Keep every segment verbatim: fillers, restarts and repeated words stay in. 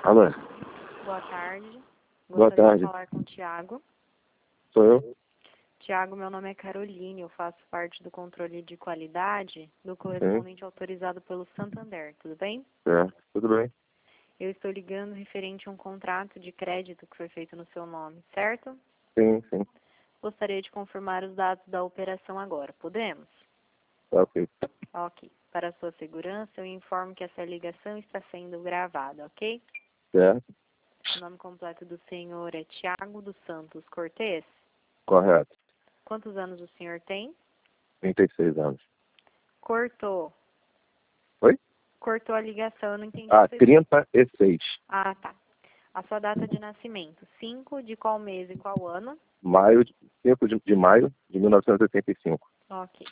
Alô? Boa tarde. Boa Gostaria tarde. de falar com o Tiago. Sou eu? Tiago, meu nome é Caroline, eu faço parte do controle de qualidade do Sim. correspondente autorizado pelo Santander, tudo bem? É, tudo bem. Eu estou ligando referente a um contrato de crédito que foi feito no seu nome, certo? Sim, sim. Gostaria de confirmar os dados da operação agora, podemos? Tá ok. Ok. Para sua segurança, eu informo que essa ligação está sendo gravada, ok? Certo? O nome completo do senhor é Tiago dos Santos Cortez. Correto. Quantos anos o senhor tem? trinta e seis anos. Cortou. Oi? Cortou a ligação, eu não entendi. Ah, Você... trinta e seis. Ah, tá. A sua data de nascimento, cinco de qual mês e qual ano? Maio, de- cinco de, de maio de mil novecentos e oitenta e cinco. Ok.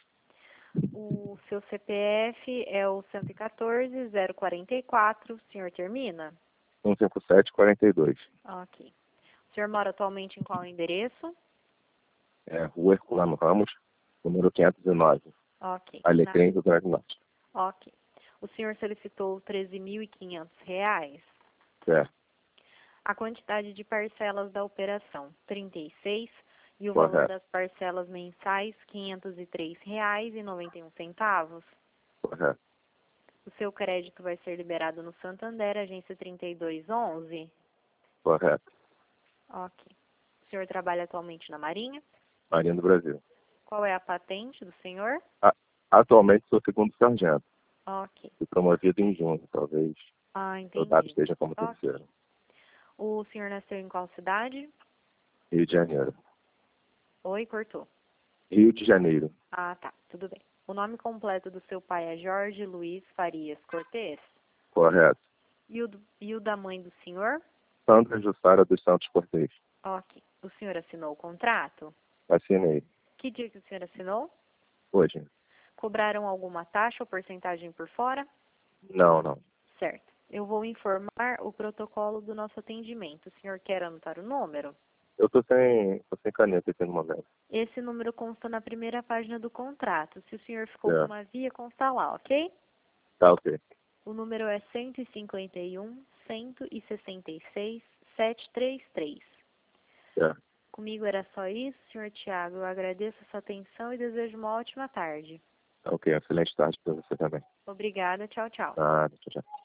O seu C P F é o cento e quatorze, zero quarenta e quatro, o senhor termina? cento e cinquenta e sete, quarenta e dois. Ok. O senhor mora atualmente em qual endereço? É, Rua Herculano Ramos, número quinhentos e nove. Ok. Na... Alecrim do Grande Norte. Ok. O senhor solicitou treze mil e quinhentos reais. Certo. A quantidade de parcelas da operação, trinta e seis, e o valor Correto. das parcelas mensais, quinhentos e três reais e noventa e um centavos. Correto. O seu crédito vai ser liberado no Santander, agência trinta e dois onze. Correto. Ok. O senhor trabalha atualmente na Marinha? Marinha do Brasil. Qual é a patente do senhor? A- atualmente sou segundo sargento. Ok. Fui promovido em junho, talvez Ah, o dado entendi. esteja como Ok. terceiro. O senhor nasceu em qual cidade? Rio de Janeiro. Oi, cortou. Rio de Janeiro. Ah, tá. Tudo bem. O nome completo do seu pai é Jorge Luiz Farias Cortez? Correto. E o, do- e o da mãe do senhor? Sandra Jussara dos Santos Cortez. Ok. O senhor assinou o contrato? Assinei. Que dia que o senhor assinou? Hoje? Cobraram alguma taxa ou porcentagem por fora? Não, não. Certo. Eu vou informar o protocolo do nosso atendimento. O senhor quer anotar o número? Eu tô sem, tô sem caneta aqui no momento. Esse número consta na primeira página do contrato. Se o senhor ficou com É. uma via, consta lá, ok? Tá ok. O número é cento e cinquenta e um, cento e sessenta e seis, setecentos e trinta e três. É. Comigo era só isso, senhor Tiago. Eu agradeço a sua atenção e desejo uma ótima tarde. Tá ok. Excelente tarde para você também. Obrigada. Tchau, tchau. Ah, tchau, tchau.